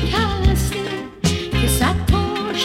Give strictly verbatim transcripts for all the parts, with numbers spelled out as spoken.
شکسته که صد تا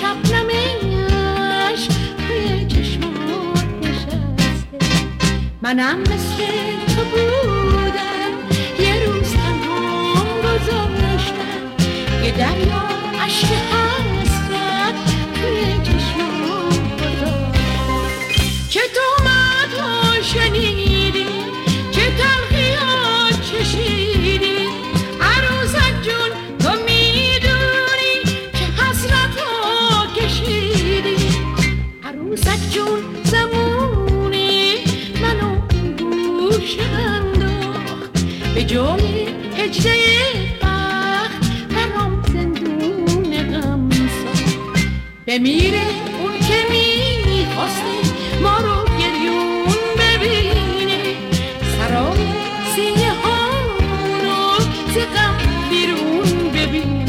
شبنمش توی چشمات نشسته. منم مثل تو بودم یه روز تنها گذاشتم یه دریا عشق حسرت توی چشمات گذاشتم. چه تومت‌ها شنیدی چه تلخی‌ها چشیدی عروسک جون تو میدونی چه حسرت‌ها کشیدی. عروسک جون زمونی منو گوش انداخت به جای هجده بخت برام زندون غم ساخت. بمیره اون که میخواسته ما رو گریون ببینه سرای سینه ها رو ز غم بیرون ببینه.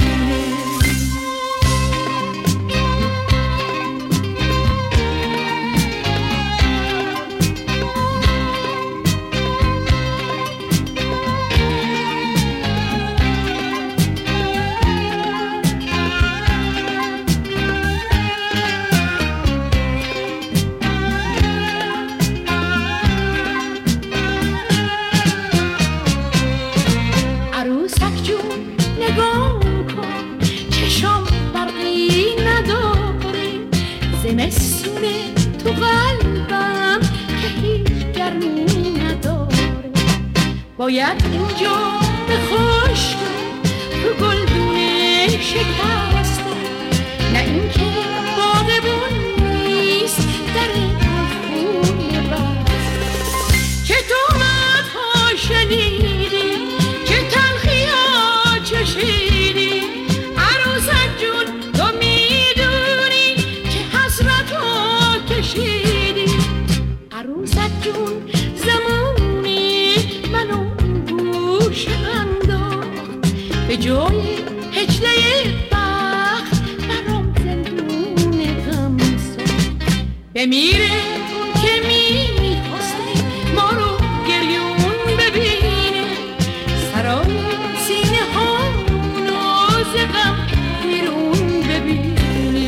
عروسک جون نگاه کن چشام برقی نداره زمستونه تو قلبم که هیچ گرمی نداره. باید اینجا به خشک تو گلدونه شکسته نه اینکه باغبون نیست در خونه بسته. چه تومت‌ها شنیدی چه تلخی‌ها چشیدی عروسک جون تو میدونی چه حسرت‌ها کشیدی. عروسک جون زمونی منو گوش انداخت به جای هجله بخت برام زندون غم ساخت. بمیره اون که میخواسته ما رو گریون ببینه سرای سینه ها ناز غم بیرون ببینه.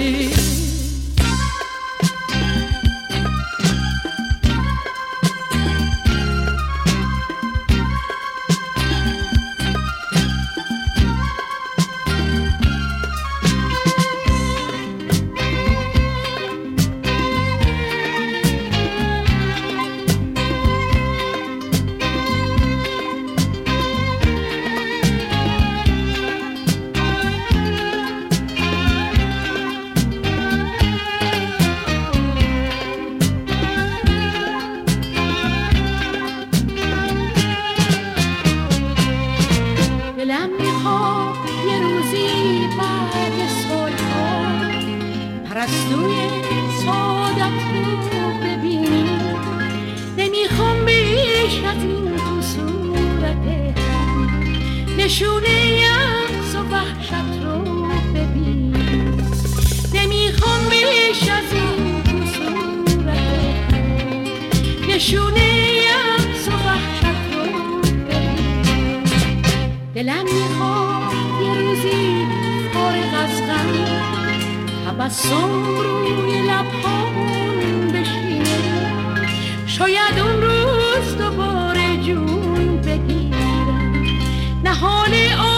دلم میخواد یه روزی بعد سالها پرستوی سعادت رو ببینی. نمیخوام بیش از این تو صورتت نشونه یأس و وحشت رو ببینی. نمیخوام بیش از این تو صورتت نشونه یأس و وحشت رو ببینی. دلم میخواد یه روزی فارغ از غم تبسم روی لبهامون بشینه. شاید اون روز دوباره جون بگیرم نهال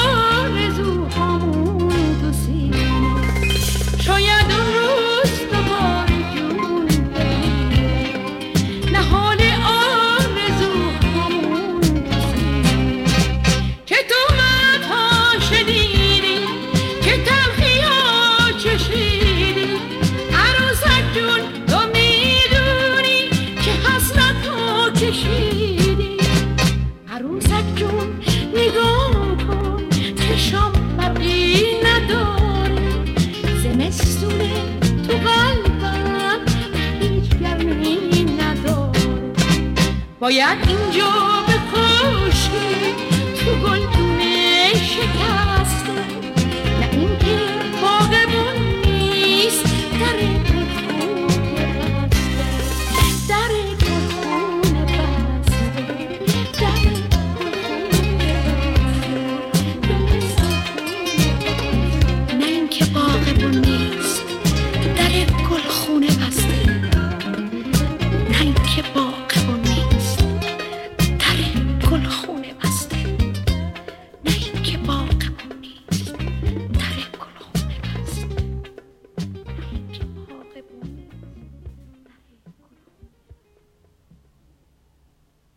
آرزوهامون تو سینه. شاید اون روز دوباره جون بگیرم نهال آرزوهامون تو سینه. چه تومت‌ها شنیدی چه تلخی‌ها چشیدی عروسک جون تو میدونی چه حسرت‌ها کشیدی. عروسک جون نگاه کن چشام برقی نداره زمستونه تو قلبم هیچ گرمی نداره. باید اینجا